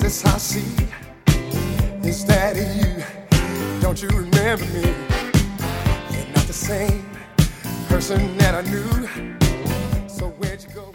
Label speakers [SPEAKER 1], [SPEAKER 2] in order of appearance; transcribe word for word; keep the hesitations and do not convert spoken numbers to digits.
[SPEAKER 1] this I see is that you, don't you remember me? You're not the same person that I knew. So where'd you go?